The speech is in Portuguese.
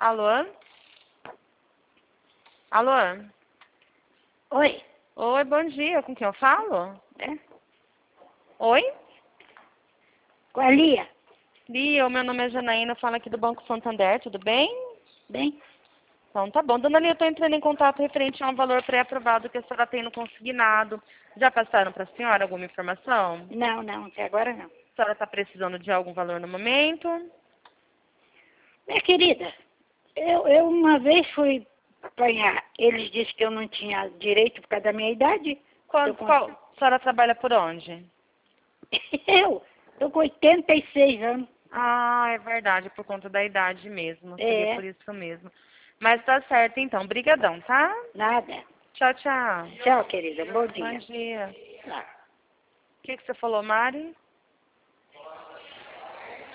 Alô? Alô? Oi. Oi, bom dia. Com quem eu falo? É? Oi? Com a Lia? Lia, o meu nome é Janaína, falo aqui do Banco Santander, tudo bem? Bem? Então tá bom. Dona Lia, eu tô entrando em contato referente a um valor pré-aprovado que a senhora tem no consignado. Já passaram para a senhora alguma informação? Não, até agora não. A senhora está precisando de algum valor no momento? Minha querida, eu uma vez fui apanhar. Eles disseram que eu não tinha direito por causa da minha idade. A senhora trabalha por onde? Eu tô com 86 anos. Ah, é verdade, por conta da idade mesmo. Seria É, por isso mesmo. Mas tá certo então. Brigadão, tá? nada. Tchau, tchau. Tchau, querida. Bom Bom dia. dia. Tchau. O que você falou, Mari?